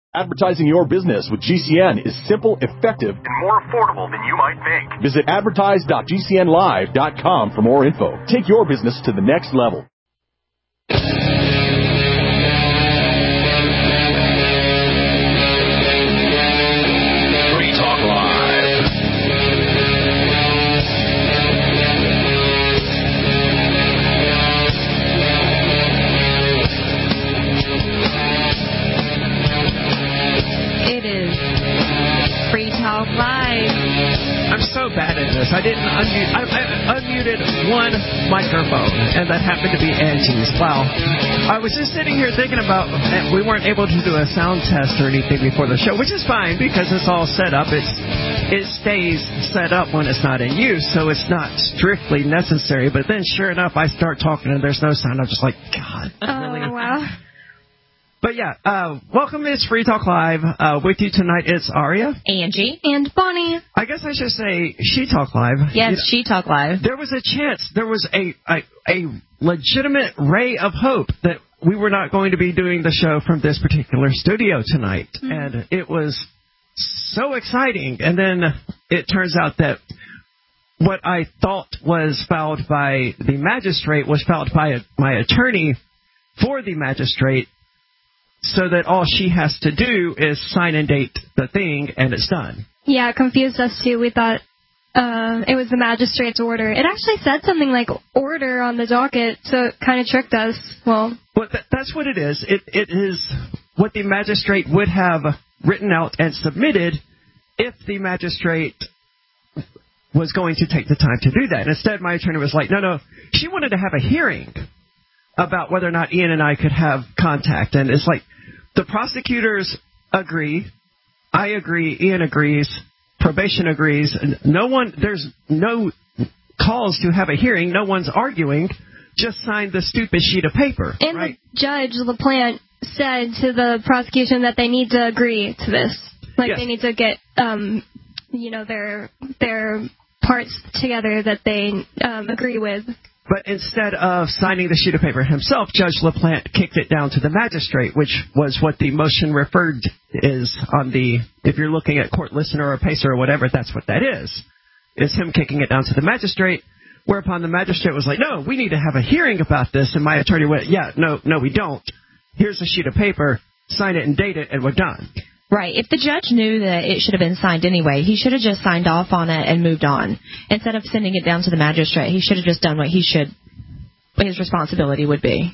Advertising your business with GCN is simple, effective, and more affordable than you might think. Visit advertise.gcnlive.com for more info. Take your business to the next level. Free Talk Live. It is Free Talk Live. I'm so bad at this. I didn't unmute. I unmuted one microphone, and that happened to be Angie's. Wow. I was just sitting here thinking about, we weren't able to do a sound test or anything before the show, which is fine because it's all set up. It stays set up when it's not in use, so it's not strictly necessary. But then, sure enough, I start talking and there's no sound. I'm just like, God. Really? Wow. But yeah, welcome to Free Talk Live. With you tonight, it's Aria, Angie, and Bonnie. I guess I should say She Talk Live. Yes, She Talk Live. There was a chance, there was a legitimate ray of hope that we were not going to be doing the show from this particular studio tonight. Mm-hmm. And it was so exciting. And then it turns out that what I thought was filed by the magistrate was filed by my attorney for the magistrate, so that all she has to do is sign and date the thing, and it's done. Yeah, it confused us, too. We thought it was the magistrate's order. It actually said something like order on the docket, so it kind of tricked us. Well, that's what it is. It is what the magistrate would have written out and submitted if the magistrate was going to take the time to do that. Instead, my attorney was like, no, she wanted to have a hearing about whether or not Ian and I could have contact. And it's like, the prosecutors agree, I agree, Ian agrees, probation agrees. There's no calls to have a hearing, no one's arguing, just sign the stupid sheet of paper. And right? The judge, LaPlante, said to the prosecution that they need to agree to this. Like, yes. They need to get, their parts together that they agree with. But instead of signing the sheet of paper himself, Judge LaPlante kicked it down to the magistrate, which was what the motion referred is on the, if you're looking at Court Listener or Pacer or whatever, that's what that is. It's him kicking it down to the magistrate, whereupon the magistrate was like, no, we need to have a hearing about this. And my attorney went, yeah, no, we don't. Here's a sheet of paper, sign it and date it, and we're done. Right. If the judge knew that it should have been signed anyway, he should have just signed off on it and moved on. Instead of sending it down to the magistrate, he should have just done what his responsibility would be.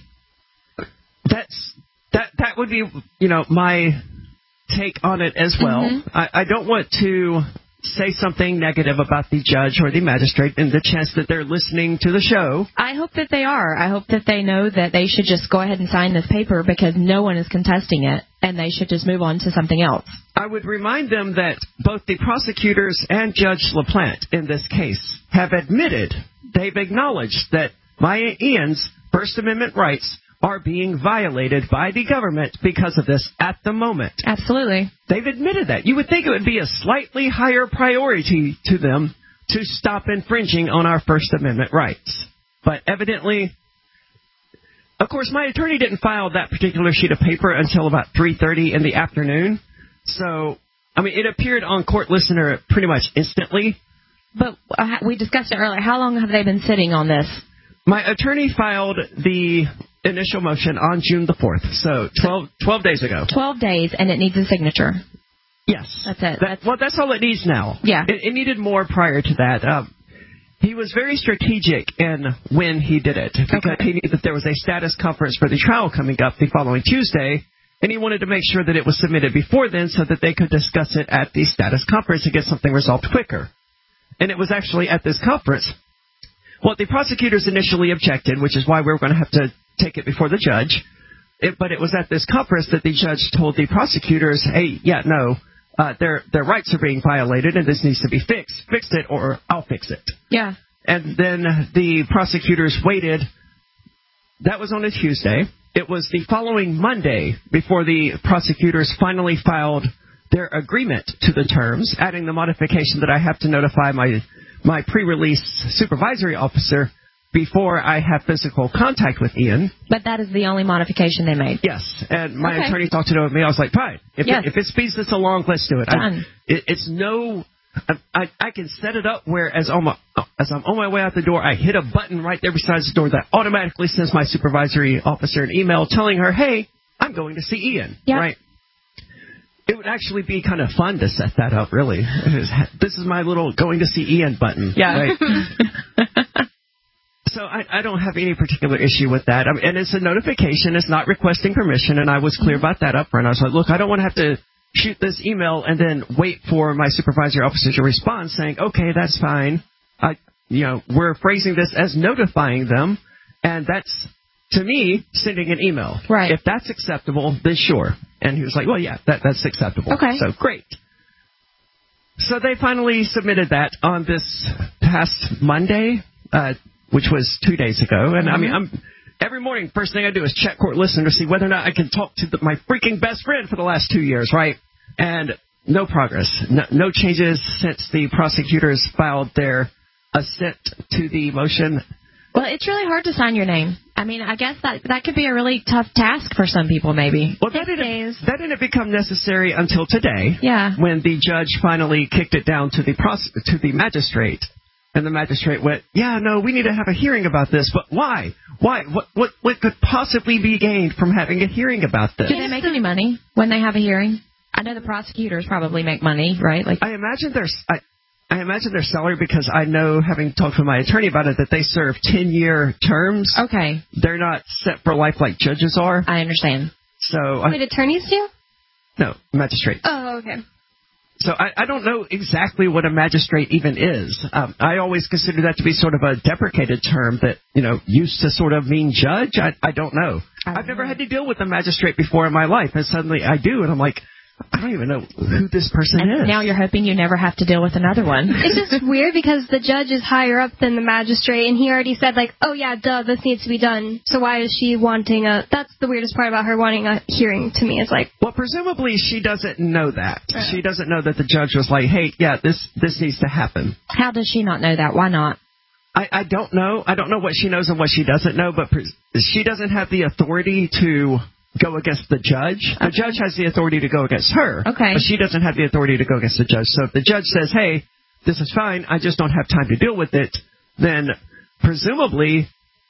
That would be, my take on it as well. Mm-hmm. I don't want to say something negative about the judge or the magistrate in the chance that they're listening to the show. I hope that they are. I hope that they know that they should just go ahead and sign this paper because no one is contesting it, and they should just move on to something else. I would remind them that both the prosecutors and Judge LaPlante in this case have admitted, they've acknowledged that my Ian's First Amendment rights are being violated by the government because of this at the moment. Absolutely. They've admitted that. You would think it would be a slightly higher priority to them to stop infringing on our First Amendment rights. But evidently, of course, my attorney didn't file that particular sheet of paper until about 3:30 in the afternoon. So, it appeared on Court Listener pretty much instantly. But we discussed it earlier. How long have they been sitting on this? My attorney filed the initial motion on June the 4th, so 12 days ago. 12 days, and it needs a signature. Yes. That's it. That's all it needs now. Yeah. It needed more prior to that. He was very strategic in when he did it, because he knew that there was a status conference for the trial coming up the following Tuesday, and he wanted to make sure that it was submitted before then so that they could discuss it at the status conference and get something resolved quicker. And it was actually at this conference. Well, the prosecutors initially objected, which is why we were going to have to take it before the judge. But it was at this conference that the judge told the prosecutors, hey, their rights are being violated and this needs to be fixed. Fix it or I'll fix it. Yeah. And then the prosecutors waited. That was on a Tuesday. It was the following Monday before the prosecutors finally filed their agreement to the terms, adding the modification that I have to notify my pre-release supervisory officer before I have physical contact with Ian. But that is the only modification they made. Yes, and my attorney talked it over with me. I was like, fine. If it speeds this along, let's do it. Done. It's no... I can set it up where as I'm on my way out the door, I hit a button right there beside the door that automatically sends my supervisory officer an email telling her, hey, I'm going to see Ian. Yep. Right? It would actually be kind of fun to set that up, really. This is my little going to see Ian button. Yeah. Right? So I don't have any particular issue with that. And it's a notification. It's not requesting permission, and I was clear about that up front. I was like, look, I don't want to have to shoot this email and then wait for my supervisory officer to respond saying, okay, that's fine. We're phrasing this as notifying them, and that's, to me, sending an email. Right. If that's acceptable, then sure. And he was like, well, yeah, that's acceptable. Okay. So, great. So they finally submitted that on this past Monday, which was 2 days ago. And, I mean, every morning, first thing I do is check court listener to see whether or not I can talk to my freaking best friend for the last 2 years, right? And no progress. No changes since the prosecutors filed their assent to the motion. Well, it's really hard to sign your name. I mean, I guess that could be a really tough task for some people, maybe. Well, that didn't become necessary until today. Yeah. When the judge finally kicked it down to the magistrate. And the magistrate went, yeah, no, we need to have a hearing about this. But why? Why? What could possibly be gained from having a hearing about this? Do they make any money when they have a hearing? I know the prosecutors probably make money, right? Like, I imagine their salary, because I know, having talked with my attorney about it, that they serve 10-year terms. Okay. They're not set for life like judges are. I understand. So, wait, attorneys do? No, magistrate. Oh, okay. So I don't know exactly what a magistrate even is. I always consider that to be sort of a deprecated term that, used to sort of mean judge. I don't know. I've never had to deal with a magistrate before in my life, and suddenly I do, and I'm like, I don't even know who this person is. Now you're hoping you never have to deal with another one. It's just weird because the judge is higher up than the magistrate, and he already said, like, oh, yeah, duh, this needs to be done. So why is she wanting that's the weirdest part about her wanting a hearing to me. Is like, well, presumably she doesn't know that. She doesn't know that the judge was like, hey, yeah, this needs to happen. How does she not know that? Why not? I don't know. I don't know what she knows and what she doesn't know, but she doesn't have the authority to go against the judge. The judge has the authority to go against her. Okay. But she doesn't have the authority to go against the judge. So if the judge says, hey, this is fine, I just don't have time to deal with it, then presumably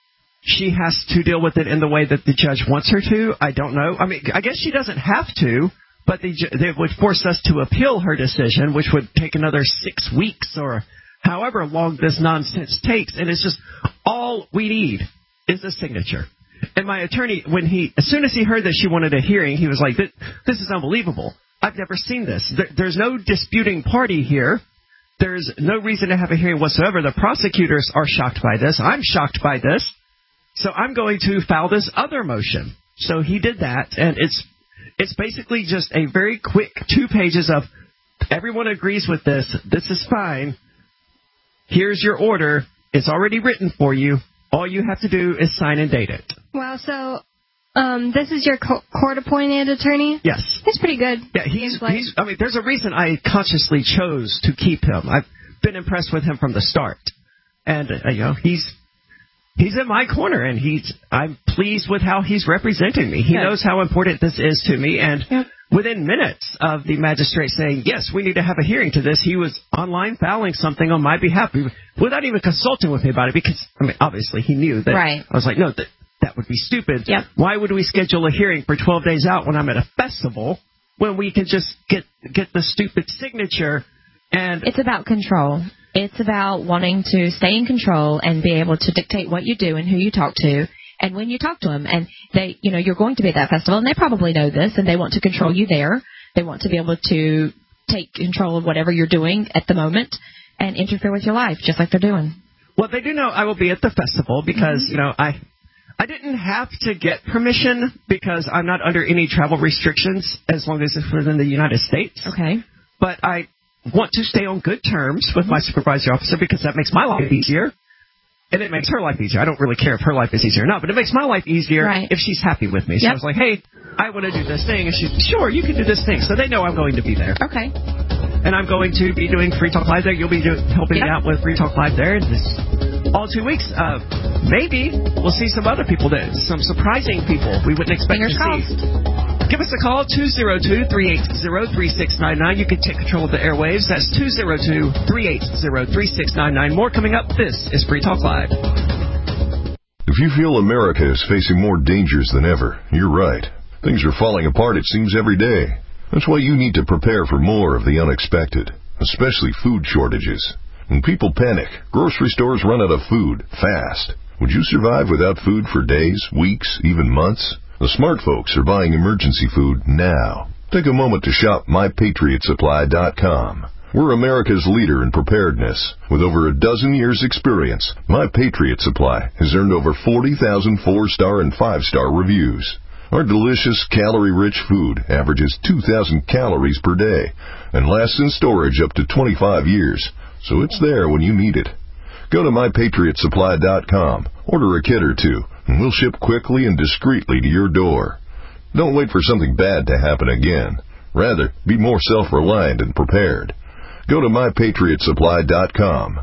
she has to deal with it in the way that the judge wants her to. I don't know. I mean, I guess she doesn't have to, but they would force us to appeal her decision, which would take another 6 weeks or however long this nonsense takes. And it's just all we need is a signature. And my attorney, as soon as he heard that she wanted a hearing, he was like, this is unbelievable. I've never seen this. There's no disputing party here. There's no reason to have a hearing whatsoever. The prosecutors are shocked by this. I'm shocked by this. So I'm going to file this other motion. So he did that, and it's basically just a very quick 2 pages of everyone agrees with this. This is fine. Here's your order. It's already written for you. All you have to do is sign and date it. Wow, so this is your court-appointed attorney? Yes. He's pretty good. Yeah, I mean, there's a reason I consciously chose to keep him. I've been impressed with him from the start. And, he's in my corner, and I'm pleased with how he's representing me. He knows how important this is to me, and within minutes of the magistrate saying, yes, we need to have a hearing to this, he was online filing something on my behalf without even consulting with me about it, because, I mean, obviously he knew that. Right. I was like, no, that would be stupid. Yep. Why would we schedule a hearing for 12 days out when I'm at a festival when we can just get the stupid signature? And it's about control. It's about wanting to stay in control and be able to dictate what you do and who you talk to and when you talk to them. And they, you're going to be at that festival, and they probably know this, and they want to control you there. They want to be able to take control of whatever you're doing at the moment and interfere with your life, just like they're doing. Well, they do know I will be at the festival because, I didn't have to get permission because I'm not under any travel restrictions as long as it's within the United States. Okay. But I want to stay on good terms with my supervisory officer because that makes my life easier. And it makes her life easier. I don't really care if her life is easier or not, but it makes my life easier if she's happy with me. So I was like, hey, I want to do this thing. And she's, sure, you can do this thing. So they know I'm going to be there. Okay. And I'm going to be doing Free Talk Live there. You'll be helping me out with Free Talk Live there. all 2 weeks. Maybe we'll see some other people, some surprising people we wouldn't expect to see. Give us a call, 202-380-3699. You can take control of the airwaves. That's 202-380-3699. More coming up. This is Free Talk Live. If you feel America is facing more dangers than ever, you're right. Things are falling apart, it seems, every day. That's why you need to prepare for more of the unexpected, especially food shortages. When people panic, grocery stores run out of food fast. Would you survive without food for days, weeks, even months? The smart folks are buying emergency food now. Take a moment to shop MyPatriotSupply.com. We're America's leader in preparedness. With over a dozen years' experience, My Patriot Supply has earned over 40,000 4-star and 5-star reviews. Our delicious, calorie-rich food averages 2,000 calories per day and lasts in storage up to 25 years, so it's there when you need it. Go to MyPatriotSupply.com, order a kit or two, and we'll ship quickly and discreetly to your door. Don't wait for something bad to happen again. Rather, be more self-reliant and prepared. Go to MyPatriotSupply.com.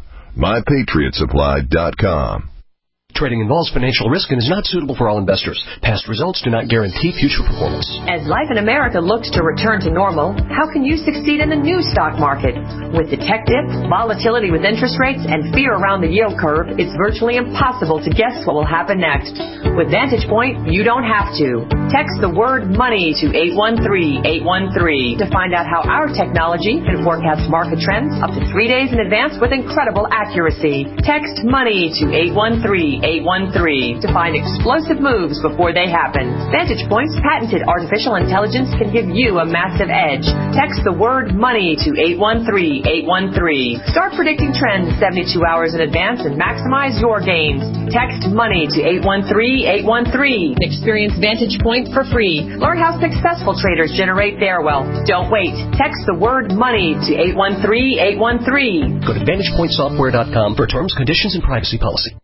MyPatriotSupply.com. Trading involves financial risk and is not suitable for all investors. Past results do not guarantee future performance. As life in America looks to return to normal, how can you succeed in the new stock market? With the tech dip, volatility with interest rates, and fear around the yield curve, it's virtually impossible to guess what will happen next. With Vantage Point, you don't have to. Text the word money to 813-813 to find out how our technology can forecast market trends up to 3 days in advance with incredible accuracy. Text money to 813-813 to find explosive moves before they happen. Vantage Point's patented artificial intelligence can give you a massive edge. Text the word money to 813-813. Start predicting trends 72 hours in advance and maximize your gains. Text money to 813-813. Experience Vantage Point for free. Learn how successful traders generate their wealth. Don't wait. Text the word money to 813-813. Go to VantagePointSoftware.com for terms, conditions, and privacy policy.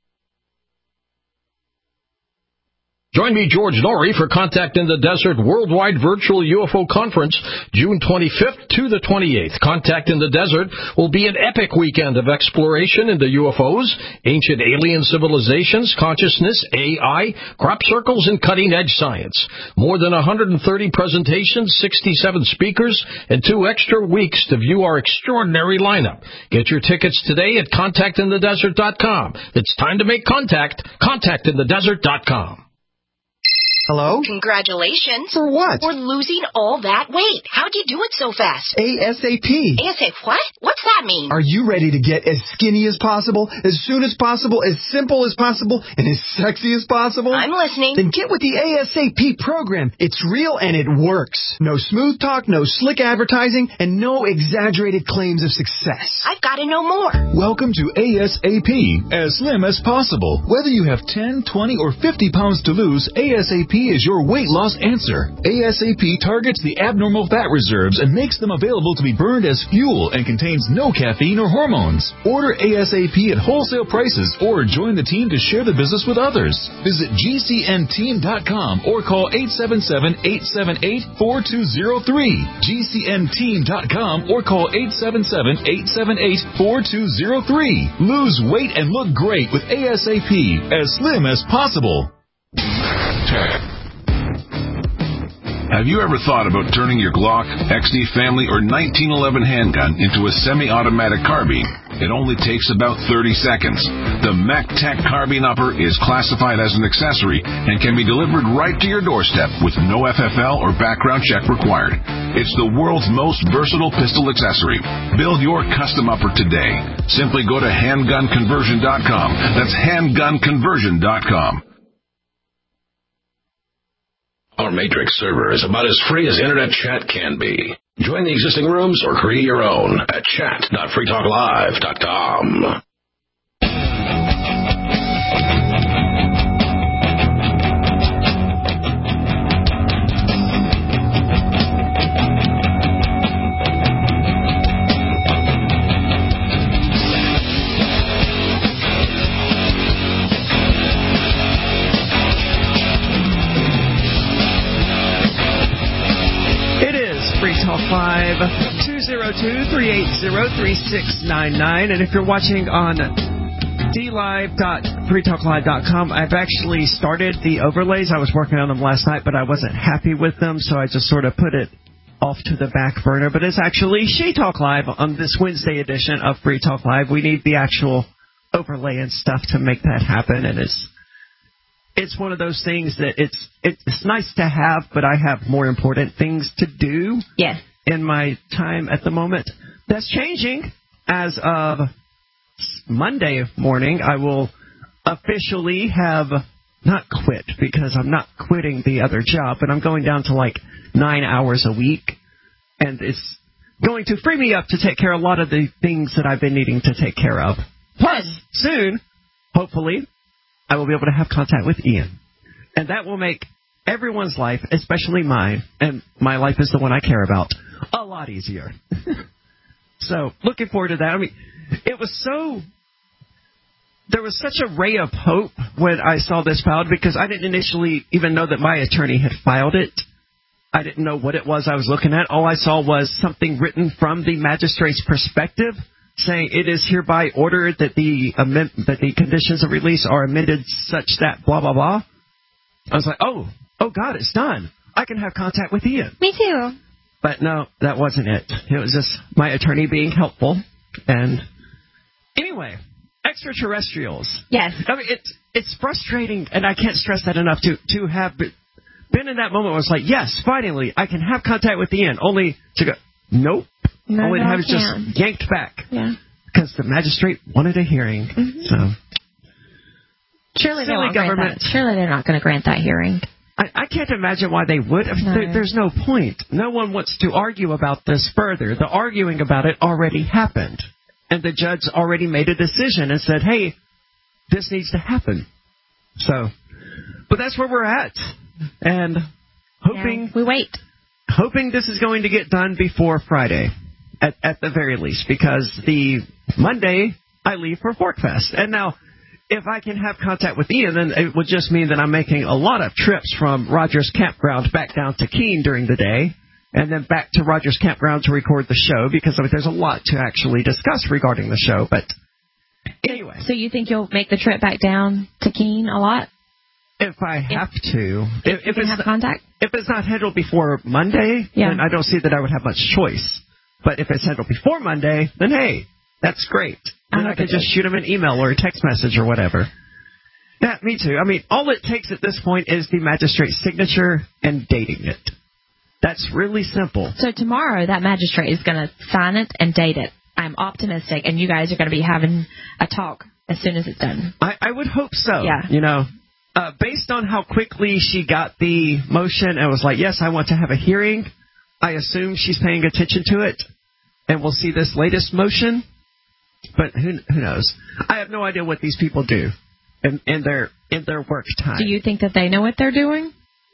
Join me, George Norrie, for Contact in the Desert Worldwide Virtual UFO Conference, June 25th to the 28th. Contact in the Desert will be an epic weekend of exploration into UFOs, ancient alien civilizations, consciousness, AI, crop circles, and cutting-edge science. More than 130 presentations, 67 speakers, and 2 extra weeks to view our extraordinary lineup. Get your tickets today at ContactInTheDesert.com. It's time to make contact. ContactInTheDesert.com. Hello? Congratulations. For what? For losing all that weight. How'd you do it so fast? ASAP. ASAP what? What's that mean? Are you ready to get as skinny as possible, as soon as possible, as simple as possible, and as sexy as possible? I'm listening. Then get with the ASAP program. It's real and it works. No smooth talk, no slick advertising, and no exaggerated claims of success. I've got to know more. Welcome to ASAP, as slim as possible. Whether you have 10, 20, or 50 pounds to lose, ASAP is your weight loss answer. ASAP targets the abnormal fat reserves and makes them available to be burned as fuel and contains no caffeine or hormones. Order ASAP at wholesale prices or join the team to share the business with others. Visit GCNteam.com or call 877-878-4203. GCNteam.com or call 877-878-4203. Lose weight and look great with ASAP, as slim as possible. Have you ever thought about turning your Glock, XD Family, or 1911 handgun into a semi-automatic carbine? It only takes about 30 seconds. The MacTac Carbine Upper is classified as an accessory and can be delivered right to your doorstep with no FFL or background check required. It's the world's most versatile pistol accessory. Build your custom upper today. Simply go to handgunconversion.com. That's handgunconversion.com. Our Matrix server is about as free as internet chat can be. Join the existing rooms or create your own at chat.freetalklive.com. Free Talk Live, 202-380-3699. And if you're watching on DLive.freetalklive.com. I've actually started the overlays. I was working on them last night, but I wasn't happy with them, so I just sort of put it off to the back burner. But it's actually She Talk Live on this Wednesday edition of Free Talk Live. We need the actual overlay and stuff to make that happen, and it's one of those things that it's nice to have, but I have more important things to do in my time at the moment. That's changing as of Monday morning. I will officially have not quit, because I'm not quitting the other job, but I'm going down to like 9 hours a week, and it's going to free me up to take care of a lot of the things that I've been needing to take care of. Plus, soon, hopefully, I will be able to have contact with Ian, and that will make everyone's life, especially mine, and my life is the one I care about, a lot easier. So, looking forward to that. I mean, there was such a ray of hope when I saw this filed, because I didn't initially even know that my attorney had filed it. I didn't know what it was I was looking at. All I saw was something written from the magistrate's perspective, saying it is hereby ordered that the conditions of release are amended such that blah, blah, blah. I was like, oh God, it's done. I can have contact with Ian. Me too. But no, that wasn't it. It was just my attorney being helpful. And anyway, extraterrestrials. Yes. I mean, it's frustrating, and I can't stress that enough, to have been in that moment where it's like, yes, finally, I can have contact with Ian, only to go, nope. No, only to have it just yanked back. Yeah. Because the magistrate wanted a hearing. Mm-hmm. So. Surely they won't grant that. Surely they're not going to grant that hearing. I can't imagine why they would. No. There's no point. No one wants to argue about this further. The arguing about it already happened. And the judge already made a decision and said, hey, this needs to happen. So, but that's where we're at. And hoping... we wait. Hoping this is going to get done before Friday, at the very least. Because the Monday, I leave for Forkfest. And now... if I can have contact with Ian, then it would just mean that I'm making a lot of trips from Rogers Campground back down to Keene during the day, and then back to Rogers Campground to record the show, because there's a lot to actually discuss regarding the show. But anyway. So you think you'll make the trip back down to Keene a lot? If I have to. If you can have contact? If it's not handled before Monday, then I don't see that I would have much choice. But if it's handled before Monday, then hey, that's great. And I could just shoot him an email or a text message or whatever. Yeah, me too. I mean, all it takes at this point is the magistrate's signature and dating it. That's really simple. So tomorrow, that magistrate is going to sign it and date it. I'm optimistic, and you guys are going to be having a talk as soon as it's done. I would hope so. Yeah. You know, based on how quickly she got the motion and was like, yes, I want to have a hearing, I assume she's paying attention to it, and we'll see this latest motion. But who knows? I have no idea what these people do in their work time. Do you think that they know what they're doing?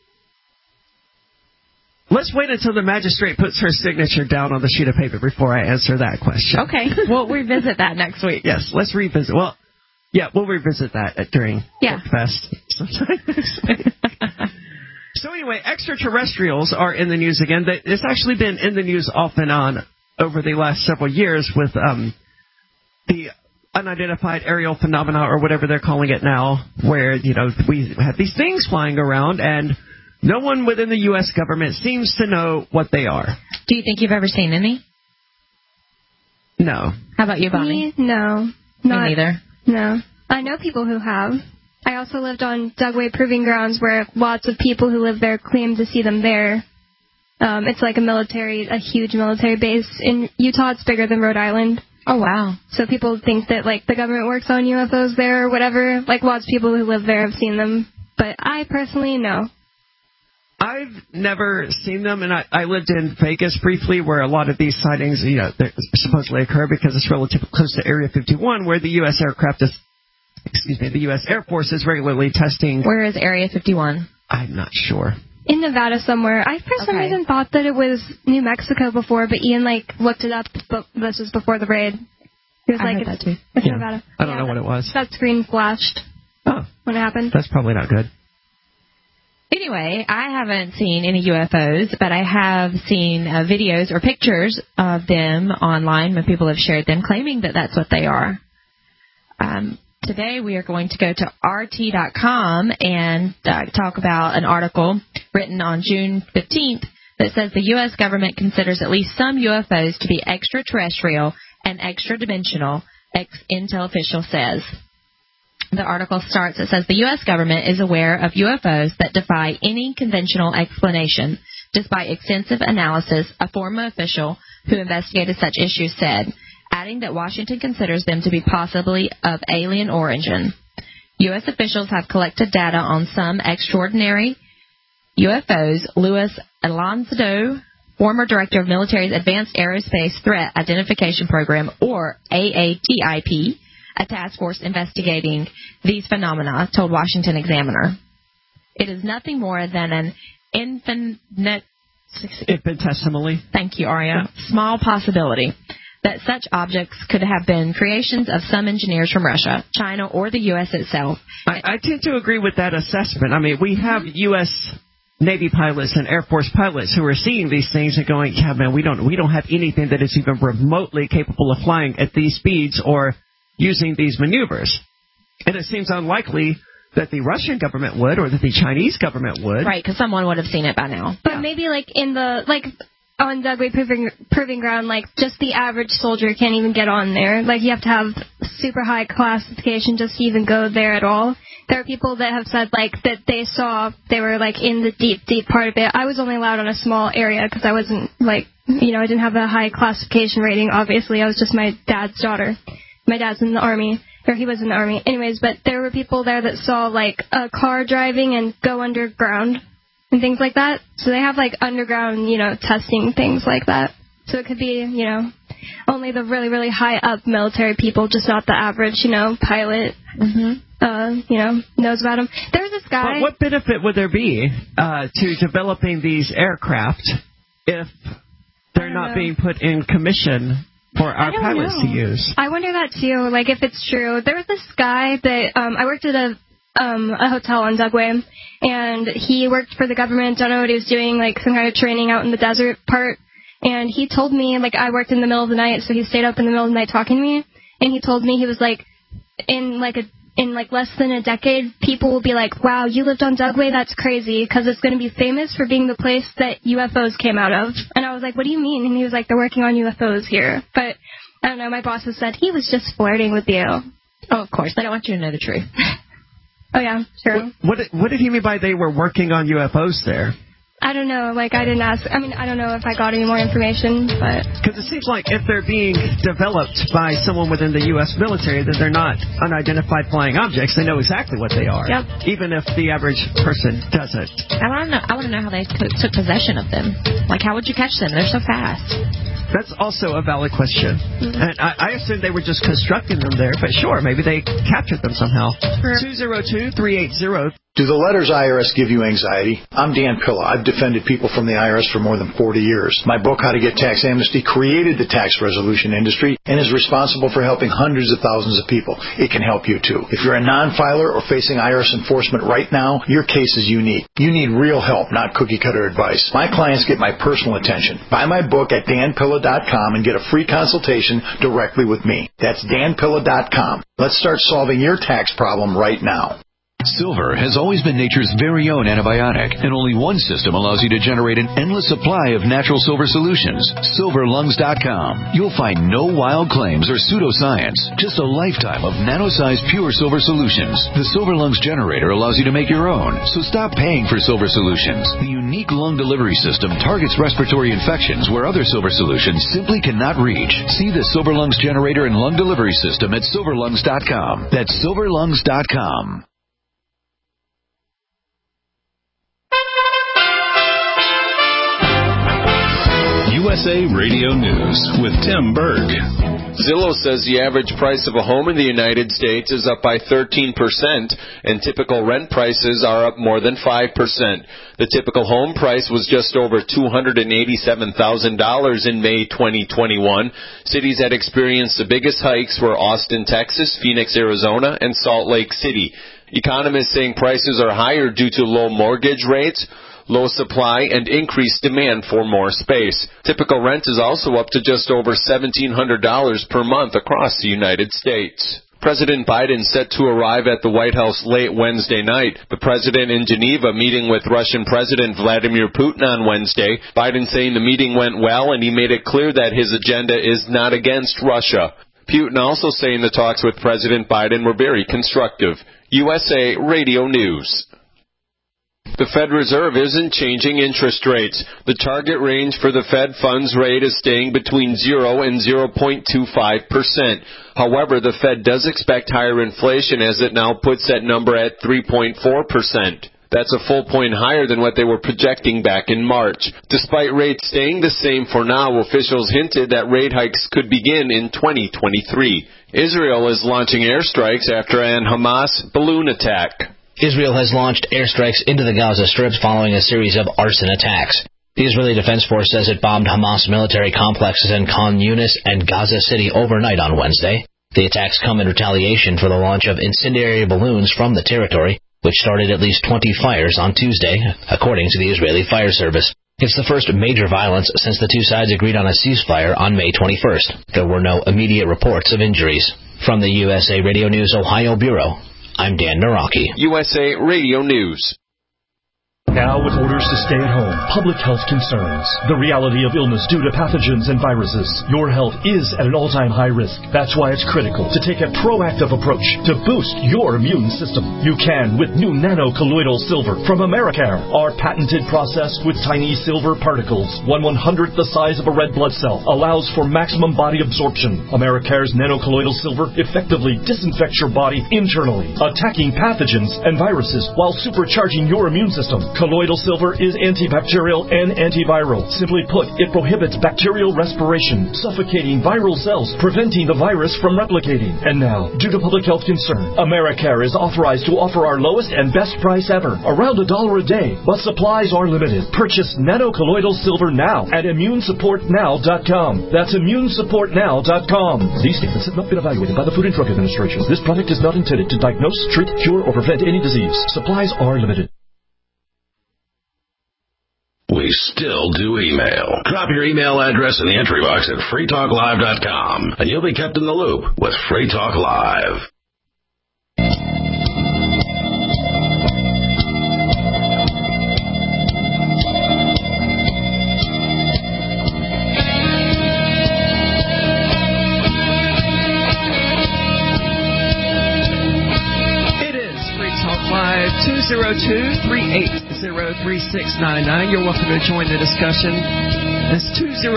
Let's wait until the magistrate puts her signature down on the sheet of paper before I answer that question. Okay. We'll revisit that next week. Yes, let's revisit. Well, yeah, we'll revisit that during Fest sometime next week. So anyway, extraterrestrials are in the news again. It's actually been in the news off and on over the last several years with... the unidentified aerial phenomena, or whatever they're calling it now, where, you know, we have these things flying around, and no one within the U.S. government seems to know what they are. Do you think you've ever seen any? No. How about you, Bonnie? No. Me neither. No. I know people who have. I also lived on Dugway Proving Grounds, where lots of people who live there claim to see them there. It's like a huge military base. In Utah, it's bigger than Rhode Island. Oh, wow. So people think that, like, the government works on UFOs there or whatever. Like, lots of people who live there have seen them. But I personally, no. I've never seen them, and I lived in Vegas briefly, where a lot of these sightings, you know, supposedly occur because it's relatively close to Area 51, where the U.S. the U.S. Air Force is regularly testing. Where is Area 51? I'm not sure. In Nevada somewhere. I for some reason thought that it was New Mexico before, but Ian, looked it up. This was before the raid. He was I heard that too. It's Nevada. I don't know what it was. That screen flashed when it happened. That's probably not good. Anyway, I haven't seen any UFOs, but I have seen videos or pictures of them online when people have shared them, claiming that that's what they are. Today we are going to go to RT.com and talk about an article written on June 15th that says the U.S. government considers at least some UFOs to be extraterrestrial and extra-dimensional, Intel official says. The article starts, it says the U.S. government is aware of UFOs that defy any conventional explanation. Despite extensive analysis, a former official who investigated such issues said, adding that Washington considers them to be possibly of alien origin. U.S. officials have collected data on some extraordinary UFOs. Louis Alonso, former director of military's Advanced Aerospace Threat Identification Program, or AATIP, a task force investigating these phenomena, told Washington Examiner. It is nothing more than an infinitesimally. Thank you, Aria. Small possibility that such objects could have been creations of some engineers from Russia, China, or the U.S. itself. I tend to agree with that assessment. I mean, we have U.S. Navy pilots and Air Force pilots who are seeing these things and going, yeah, man, we don't have anything that is even remotely capable of flying at these speeds or using these maneuvers. And it seems unlikely that the Russian government would or that the Chinese government would. Right, because someone would have seen it by now. But maybe on Dugway Proving Ground, just the average soldier can't even get on there. You have to have super high classification just to even go there at all. There are people that have said, that they were, in the deep, deep part of it. I was only allowed on a small area because I wasn't, I didn't have a high classification rating, obviously. I was just my dad's daughter. My dad's in the Army, or he was in the Army. Anyways, but there were people there that saw, a car driving and go underground and things like that. So they have, underground, testing, things like that. So it could be, only the really, really high-up military people, just not the average, pilot, knows about them. There's this guy... But what benefit would there be to developing these aircraft if they're not being put in commission for our pilots to use? I wonder that, too, if it's true. There was this guy that... I worked at a hotel on Dugway, and he worked for the government. Don't know what he was doing, some kind of training out in the desert part. And he told me, I worked in the middle of the night, so he stayed up in the middle of the night talking to me. And he told me he was in less than a decade, people will be like, wow, you lived on Dugway? That's crazy, because it's going to be famous for being the place that UFOs came out of. And I was like, what do you mean? And he was like, they're working on UFOs here. But, I don't know, my boss has said he was just flirting with you. Oh, of course. They don't want you to know the truth. Oh, yeah, sure. What did he mean by they were working on UFOs there? I don't know. I didn't ask. I don't know if I got any more information, but... Because it seems like if they're being developed by someone within the U.S. military, then they're not unidentified flying objects. They know exactly what they are. Yep. Even if the average person doesn't. I want to know how they took possession of them. How would you catch them? They're so fast. That's also a valid question. Mm-hmm. And I assumed they were just constructing them there, but sure, maybe they captured them somehow. 202-380. Do the letters IRS give you anxiety? I'm Dan Pilla. I've defended people from the IRS for more than 40 years. My book, How to Get Tax Amnesty, created the tax resolution industry and is responsible for helping hundreds of thousands of people. It can help you, too. If you're a non-filer or facing IRS enforcement right now, your case is unique. You need real help, not cookie-cutter advice. My clients get my personal attention. Buy my book at danpilla.com and get a free consultation directly with me. That's danpilla.com. Let's start solving your tax problem right now. Silver has always been nature's very own antibiotic, and only one system allows you to generate an endless supply of natural silver solutions. SilverLungs.com. You'll find no wild claims or pseudoscience, just a lifetime of nano-sized pure silver solutions. The Silver Lungs generator allows you to make your own, so stop paying for silver solutions. The unique lung delivery system targets respiratory infections where other silver solutions simply cannot reach. See the Silver Lungs generator and lung delivery system at SilverLungs.com. That's SilverLungs.com. USA Radio News with Tim Berg. Zillow says the average price of a home in the United States is up by 13%, and typical rent prices are up more than 5%. The typical home price was just over $287,000 in May 2021. Cities that experienced the biggest hikes were Austin, Texas, Phoenix, Arizona, and Salt Lake City. Economists saying prices are higher due to low mortgage rates, low supply, and increased demand for more space. Typical rent is also up to just over $1,700 per month across the United States. President Biden set to arrive at the White House late Wednesday night. The president in Geneva meeting with Russian President Vladimir Putin on Wednesday. Biden saying the meeting went well, and he made it clear that his agenda is not against Russia. Putin also saying the talks with President Biden were very constructive. USA Radio News. The Fed Reserve isn't changing interest rates. The target range for the Fed funds rate is staying between 0 and 0.25%. However, the Fed does expect higher inflation as it now puts that number at 3.4%. That's a full point higher than what they were projecting back in March. Despite rates staying the same for now, officials hinted that rate hikes could begin in 2023. Israel is launching airstrikes after an Hamas balloon attack. Israel has launched airstrikes into the Gaza Strip following a series of arson attacks. The Israeli Defense Force says it bombed Hamas military complexes in Khan Yunis and Gaza City overnight on Wednesday. The attacks come in retaliation for the launch of incendiary balloons from the territory, which started at least 20 fires on Tuesday, according to the Israeli Fire Service. It's the first major violence since the two sides agreed on a ceasefire on May 21st. There were no immediate reports of injuries. From the USA Radio News Ohio Bureau, I'm Dan Naraki. USA Radio News. Now with orders to stay at home, public health concerns, the reality of illness due to pathogens and viruses, your health is at an all-time high risk. That's why it's critical to take a proactive approach to boost your immune system. You can with new nano-colloidal silver from Americare. Our patented process with tiny silver particles, 1/100th the size of a red blood cell, allows for maximum body absorption. Americare's nano-colloidal silver effectively disinfects your body internally, attacking pathogens and viruses while supercharging your immune system. Colloidal silver is antibacterial and antiviral. Simply put, it prohibits bacterial respiration, suffocating viral cells, preventing the virus from replicating. And now, due to public health concern, Americare is authorized to offer our lowest and best price ever, around $1 a day, but supplies are limited. Purchase nano-colloidal silver now at immunesupportnow.com. That's immunesupportnow.com. These statements have not been evaluated by the Food and Drug Administration. This product is not intended to diagnose, treat, cure, or prevent any disease. Supplies are limited. We still do email. Drop your email address in the entry box at freetalklive.com, and you'll be kept in the loop with Free Talk Live. It is Free Talk Live 202-380-3699. You're welcome to join the discussion. It's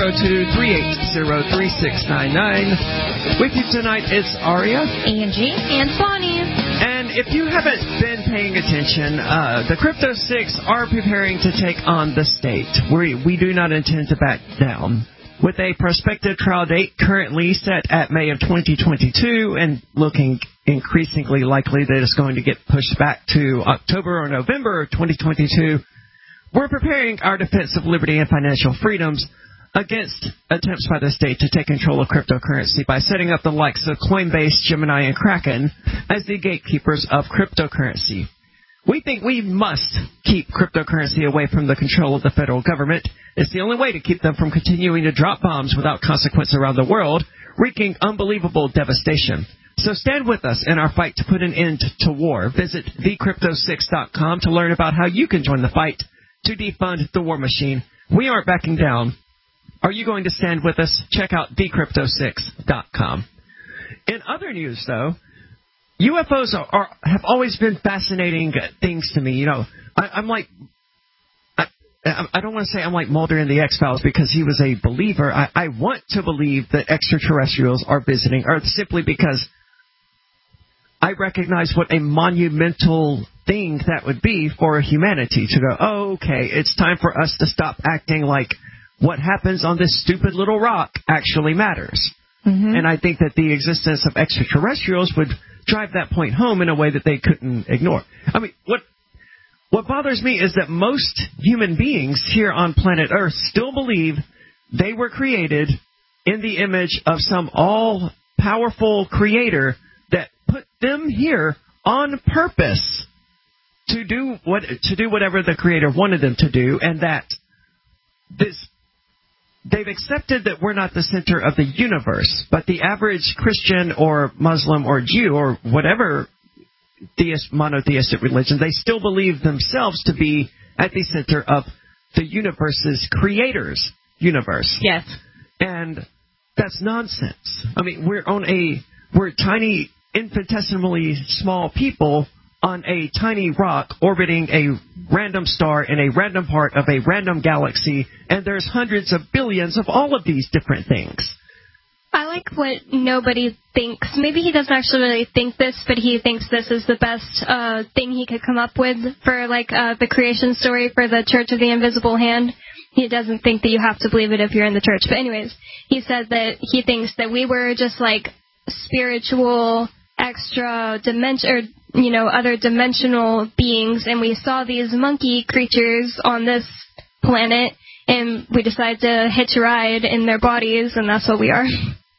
202-380-3699. With you tonight, it's Aria, Angie, and Bonnie. And if you haven't been paying attention, the Crypto Six are preparing to take on the state. We do not intend to back down. With a prospective trial date currently set at May of 2022 and looking increasingly likely that it's going to get pushed back to October or November of 2022, we're preparing our defense of liberty and financial freedoms against attempts by the state to take control of cryptocurrency by setting up the likes of Coinbase, Gemini, and Kraken as the gatekeepers of cryptocurrency. We think we must keep cryptocurrency away from the control of the federal government. It's the only way to keep them from continuing to drop bombs without consequence around the world, wreaking unbelievable devastation. So stand with us in our fight to put an end to war. Visit thecrypto6.com to learn about how you can join the fight to defund the war machine. We aren't backing down. Are you going to stand with us? Check out thecrypto6.com. In other news, though, UFOs have always been fascinating things to me. You know, I don't want to say I'm like Mulder in the X-Files because he was a believer. I want to believe that extraterrestrials are visiting Earth simply because I recognize what a monumental thing that would be for humanity to go, oh, okay, it's time for us to stop acting like what happens on this stupid little rock actually matters. Mm-hmm. And I think that the existence of extraterrestrials would drive that point home in a way that they couldn't ignore. I mean, what bothers me is that most human beings here on planet Earth still believe they were created in the image of some all-powerful creator that put them here on purpose to do whatever the creator wanted them to do, and that they've accepted that we're not the center of the universe, but the average Christian or Muslim or Jew or whatever monotheistic religion, they still believe themselves to be at the center of the universe's creator's universe. Yes. And that's nonsense. I mean, we're tiny, infinitesimally small people on a tiny rock orbiting a random star in a random part of a random galaxy, and there's hundreds of billions of all of these different things. I like what nobody thinks. Maybe he doesn't actually really think this, but he thinks this is the best thing he could come up with for, like, the creation story for the Church of the Invisible Hand. He doesn't think that you have to believe it if you're in the church. But anyways, he said that he thinks that we were just, like, spiritual, extra dimension, or, other dimensional beings, and we saw these monkey creatures on this planet, and we decided to hitch a ride in their bodies, and that's what we are.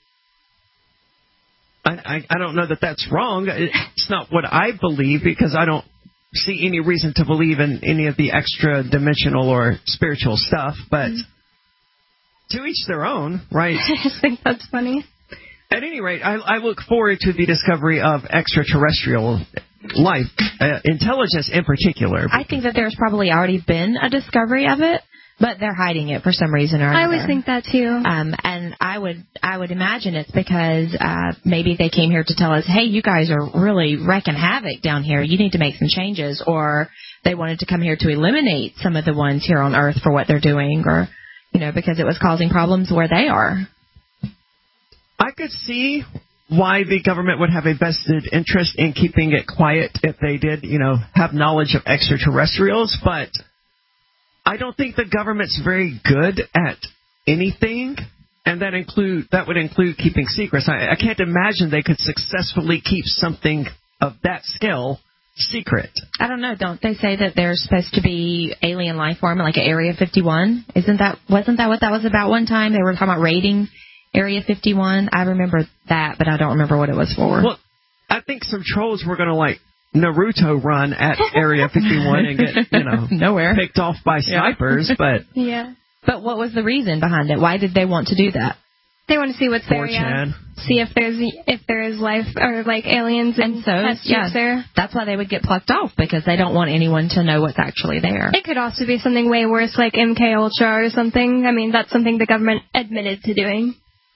I don't know that that's wrong. It's not what I believe, because I don't see any reason to believe in any of the extra dimensional or spiritual stuff, but to each their own, right? I just think that's funny. At any rate, I look forward to the discovery of extraterrestrial life, intelligence in particular. I think that there's probably already been a discovery of it, but they're hiding it for some reason or another. I always think that too. And I would imagine it's because maybe they came here to tell us, hey, you guys are really wrecking havoc down here. You need to make some changes. Or they wanted to come here to eliminate some of the ones here on Earth for what they're doing, or, because it was causing problems where they are. I could see why the government would have a vested interest in keeping it quiet if they did, have knowledge of extraterrestrials, but I don't think the government's very good at anything, and that would include keeping secrets. I can't imagine they could successfully keep something of that scale secret. I don't know. Don't they say that there's supposed to be alien life form like Area 51? Wasn't that what that was about one time? They were talking about raiding Area 51. I remember that, but I don't remember what it was for. Well, I think some trolls were going to Naruto run at Area 51 and get, nowhere picked off by snipers, but... Yeah. But what was the reason behind it? Why did they want to do that? They want to see what's there, see if there is life or aliens and test tubes there. That's why they would get plucked off, because they don't want anyone to know what's actually there. It could also be something way worse, like MK Ultra or something. I mean, that's something the government admitted to doing.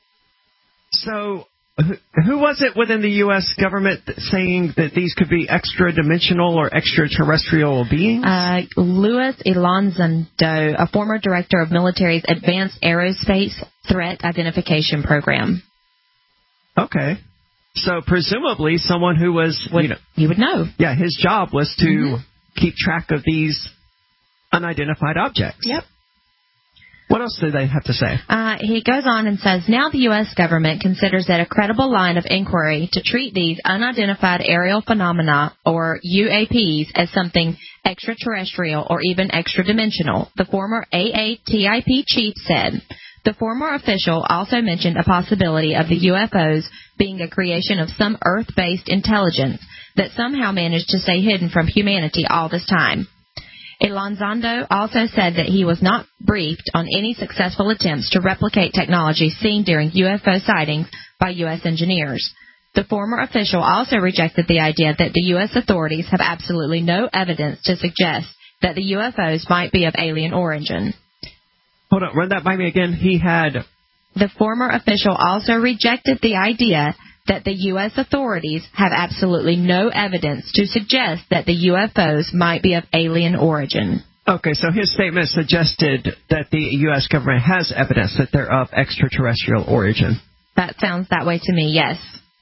So, who was it within the U.S. government saying that these could be extra-dimensional or extraterrestrial beings? Luis Elizondo, a former director of military's Advanced Aerospace Threat Identification Program. Okay. So, presumably, someone who was... He would know. Yeah, his job was to keep track of these unidentified objects. Yep. What else do they have to say? He goes on and says, now the U.S. government considers it a credible line of inquiry to treat these unidentified aerial phenomena, or UAPs, as something extraterrestrial or even extra-dimensional, the former AATIP chief said. The former official also mentioned a possibility of the UFOs being a creation of some Earth-based intelligence that somehow managed to stay hidden from humanity all this time. Elizondo also said that he was not briefed on any successful attempts to replicate technology seen during UFO sightings by U.S. engineers. The former official also rejected the idea that the U.S. authorities have absolutely no evidence to suggest that the UFOs might be of alien origin. Hold on, run that by me again. The former official also rejected the idea that the U.S. authorities have absolutely no evidence to suggest that the UFOs might be of alien origin. Okay, so his statement suggested that the U.S. government has evidence that they're of extraterrestrial origin. That sounds that way to me, yes.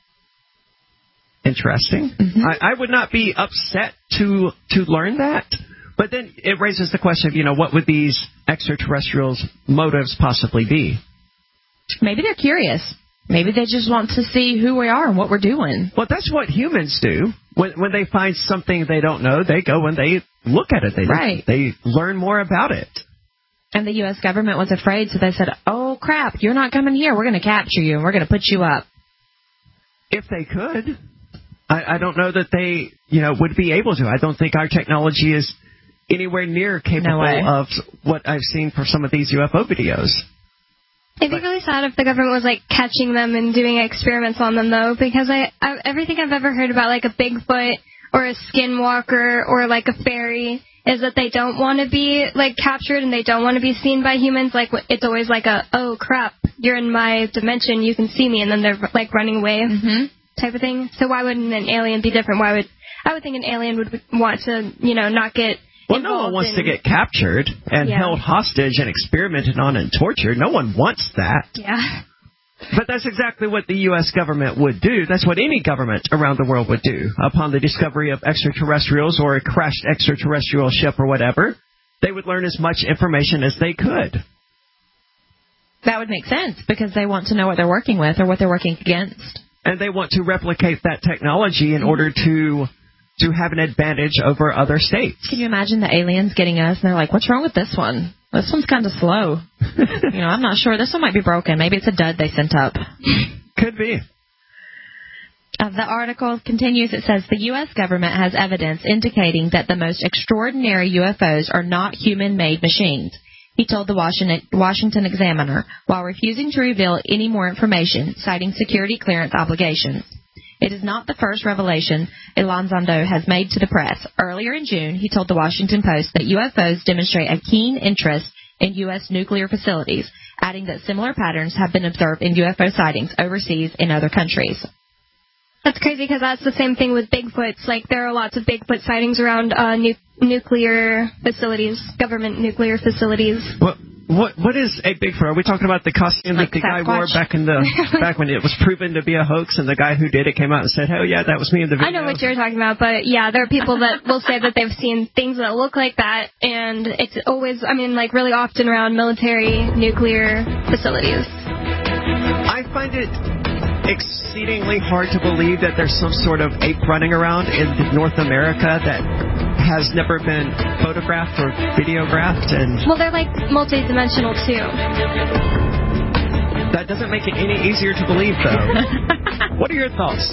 Interesting. Mm-hmm. I would not be upset to learn that, but then it raises the question of, what would these extraterrestrials' motives possibly be? Maybe they're curious. Maybe they just want to see who we are and what we're doing. Well, that's what humans do. When they find something they don't know, they go and they look at it. They learn more about it. And the U.S. government was afraid, so they said, oh, crap, you're not coming here. We're going to capture you, and we're going to put you up. If they could. I don't know that they, would be able to. I don't think our technology is anywhere near capable of what I've seen for some of these UFO videos. It'd be really sad if the government was, like, catching them and doing experiments on them, though, because everything I've ever heard about, like, a Bigfoot or a skinwalker or, like, a fairy is that they don't want to be, like, captured and they don't want to be seen by humans. Like, it's always like oh, crap, you're in my dimension, you can see me, and then they're, like, running away type of thing. So why wouldn't an alien be different? I would think an alien would want to, not get... Well, no one wants to get captured and held hostage and experimented on and tortured. No one wants that. Yeah. But that's exactly what the U.S. government would do. That's what any government around the world would do. Upon the discovery of extraterrestrials or a crashed extraterrestrial ship or whatever, they would learn as much information as they could. That would make sense, because they want to know what they're working with or what they're working against. And they want to replicate that technology in order to have an advantage over other states. Can you imagine the aliens getting us and they're like, what's wrong with this one? This one's kind of slow. I'm not sure. This one might be broken. Maybe it's a dud they sent up. Could be. The article continues. It says, the U.S. government has evidence indicating that the most extraordinary UFOs are not human-made machines, he told the Washington Examiner, while refusing to reveal any more information, citing security clearance obligations. It is not the first revelation Elizondo has made to the press. Earlier in June, he told the Washington Post that UFOs demonstrate a keen interest in U.S. nuclear facilities, adding that similar patterns have been observed in UFO sightings overseas in other countries. That's crazy, because that's the same thing with Bigfoots. Like, there are lots of Bigfoot sightings around nuclear facilities, government nuclear facilities. What is a Bigfoot? Are we talking about the costume that the guy wore back when it was proven to be a hoax, and the guy who did it came out and said, "Oh yeah, that was me in the video"? I know what you're talking about, but yeah, there are people that will say that they've seen things that look like that, and it's always, really often around military nuclear facilities. I find it exceedingly hard to believe that there's some sort of ape running around in North America that has never been photographed or videographed. Well, they're like multi-dimensional too. That doesn't make it any easier to believe, though. What are your thoughts?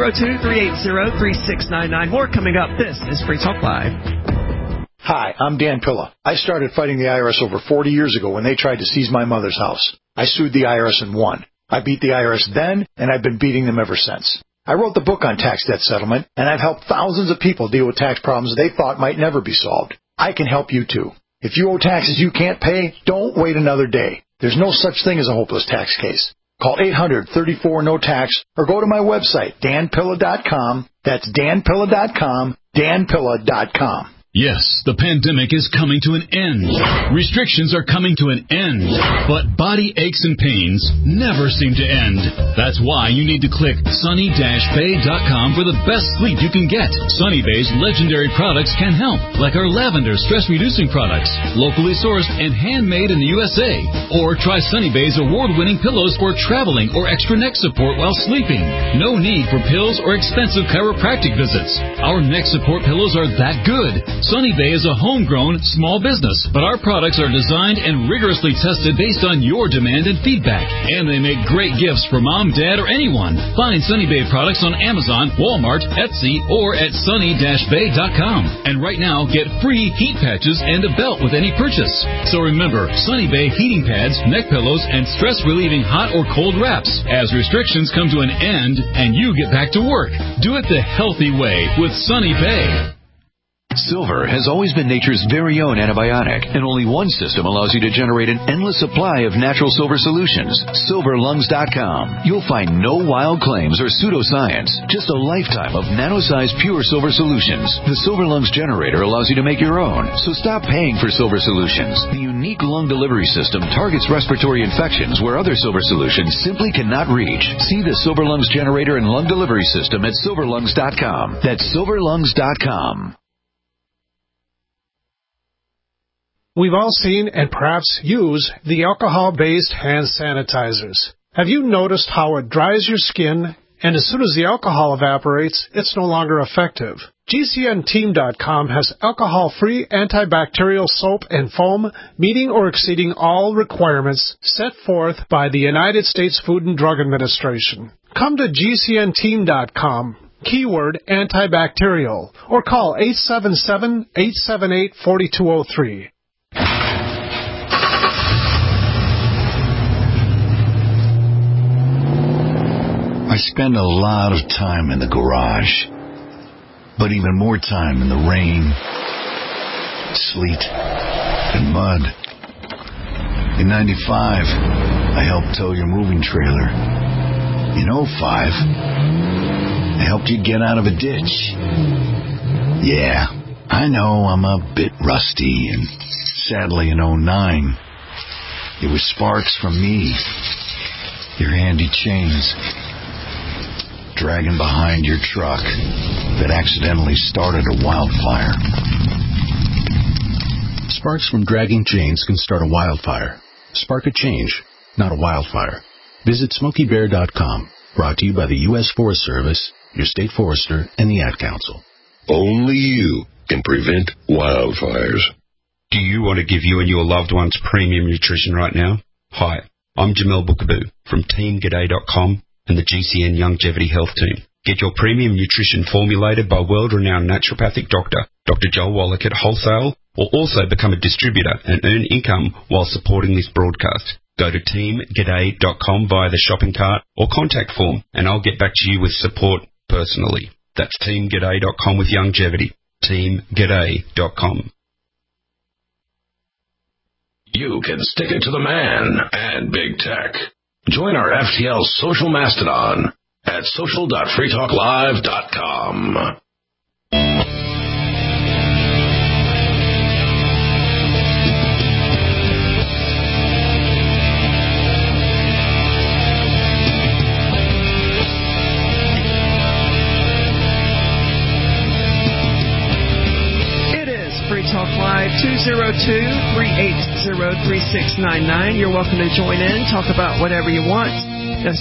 202-380-3699. More coming up. This is Free Talk Live. Hi, I'm Dan Pilla. I started fighting the IRS over 40 years ago when they tried to seize my mother's house. I sued the IRS and won. I beat the IRS then, and I've been beating them ever since. I wrote the book on tax debt settlement, and I've helped thousands of people deal with tax problems they thought might never be solved. I can help you too. If you owe taxes you can't pay, don't wait another day. There's no such thing as a hopeless tax case. Call 800-34-NO-TAX or go to my website, danpilla.com. That's danpilla.com, danpilla.com. Yes, the pandemic is coming to an end. Restrictions are coming to an end. But body aches and pains never seem to end. That's why you need to click sunny-bay.com for the best sleep you can get. Sunny Bay's legendary products can help, like our lavender stress-reducing products, locally sourced and handmade in the USA. Or try Sunny Bay's award-winning pillows for traveling or extra neck support while sleeping. No need for pills or expensive chiropractic visits. Our neck support pillows are that good. Sunny Bay is a homegrown small business, but our products are designed and rigorously tested based on your demand and feedback. And they make great gifts for mom, dad, or anyone. Find Sunny Bay products on Amazon, Walmart, Etsy, or at sunny-bay.com. And right now, get free heat patches and a belt with any purchase. So remember, Sunny Bay heating pads, neck pillows, and stress-relieving hot or cold wraps. As restrictions come to an end and you get back to work, do it the healthy way with Sunny Bay. Silver has always been nature's very own antibiotic, and only one system allows you to generate an endless supply of natural silver solutions. SilverLungs.com. You'll find no wild claims or pseudoscience, just a lifetime of nano-sized pure silver solutions. The Silver Lungs generator allows you to make your own, so stop paying for silver solutions. The unique lung delivery system targets respiratory infections where other silver solutions simply cannot reach. See the Silver Lungs generator and lung delivery system at SilverLungs.com. That's SilverLungs.com. We've all seen and perhaps use the alcohol-based hand sanitizers. Have you noticed how it dries your skin, and as soon as the alcohol evaporates, it's no longer effective? GCNteam.com has alcohol-free antibacterial soap and foam meeting or exceeding all requirements set forth by the United States Food and Drug Administration. Come to GCNteam.com. Keyword antibacterial, or call 877-878-4203. I spend a lot of time in the garage, but even more time in the rain, sleet, and mud. In 95, I helped tow your moving trailer. In 05, I helped you get out of a ditch. Yeah, I know I'm a bit rusty, and sadly in 09, it was sparks from me, your handy chains, dragging behind your truck that accidentally started a wildfire. Sparks from dragging chains can start a wildfire. Spark a change, not a wildfire. Visit SmokeyBear.com. Brought to you by the U.S. Forest Service, your state forester, and the Ad Council. Only you can prevent wildfires. Do you want to give you and your loved ones premium nutrition right now? Hi, I'm Jamel Bookaboo from TeamGaday.com and the GCN Longevity Health Team. Get your premium nutrition formulated by world-renowned naturopathic doctor, Dr. Joel Wallach at Wholesale, or also become a distributor and earn income while supporting this broadcast. Go to TeamGaday.com via the shopping cart or contact form, and I'll get back to you with support personally. That's TeamGaday.com with longevity. TeamGaday.com. You can stick it to the man and big tech. Join our FTL social mastodon at social.freetalklive.com. Free Talk Live, 202-380-3699. You're welcome to join in, talk about whatever you want. That's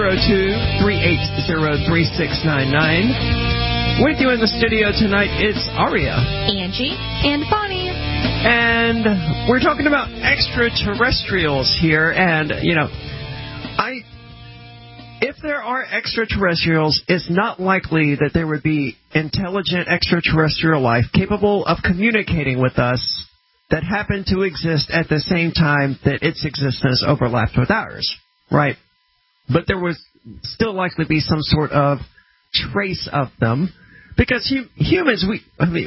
202-380-3699. With you in the studio tonight, it's Aria, Angie, and Bonnie. And we're talking about extraterrestrials here. And, you know, if there are extraterrestrials, it's not likely that there would be intelligent extraterrestrial life capable of communicating with us that happened to exist at the same time that its existence overlapped with ours, right? But there would still likely be some sort of trace of them, because humans, we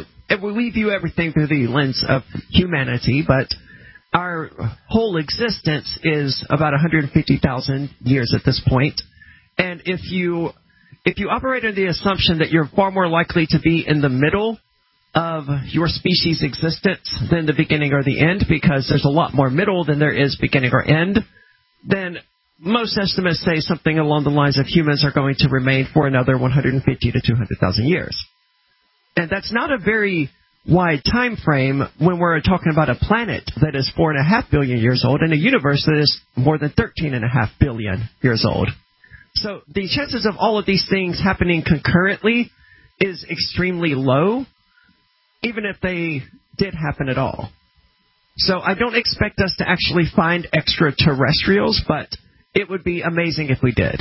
view everything through the lens of humanity, but our whole existence is about 150,000 years at this point. And if you operate under the assumption that you're far more likely to be in the middle of your species' existence than the beginning or the end, because there's a lot more middle than there is beginning or end, then most estimates say something along the lines of humans are going to remain for another 150 to 200,000 years. And that's not a very wide time frame when we're talking about a planet that is 4.5 billion years old and a universe that is more than 13.5 billion years old. So the chances of all of these things happening concurrently is extremely low, even if they did happen at all. So I don't expect us to actually find extraterrestrials, but it would be amazing if we did.